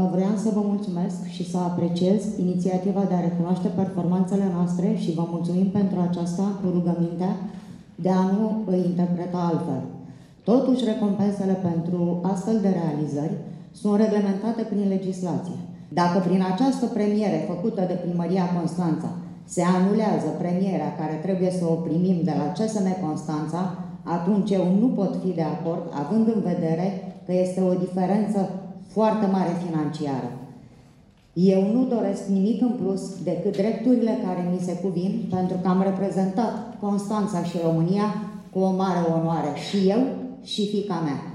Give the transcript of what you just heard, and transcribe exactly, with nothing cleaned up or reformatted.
vreau să vă mulțumesc și să apreciez inițiativa de a recunoaște performanțele noastre și vă mulțumim pentru aceasta cu rugămintea de a nu îi interpreta altfel. Totuși, recompensele pentru astfel de realizări sunt reglementate prin legislație. Dacă prin această premiere făcută de Primăria Constanța se anulează premierea care trebuie să o primim de la C S M Constanța, atunci eu nu pot fi de acord, având în vedere că este o diferență foarte mare financiară. Eu nu doresc nimic în plus decât drepturile care mi se cuvin, pentru că am reprezentat Constanța și România cu o mare onoare, și eu și fiica mea.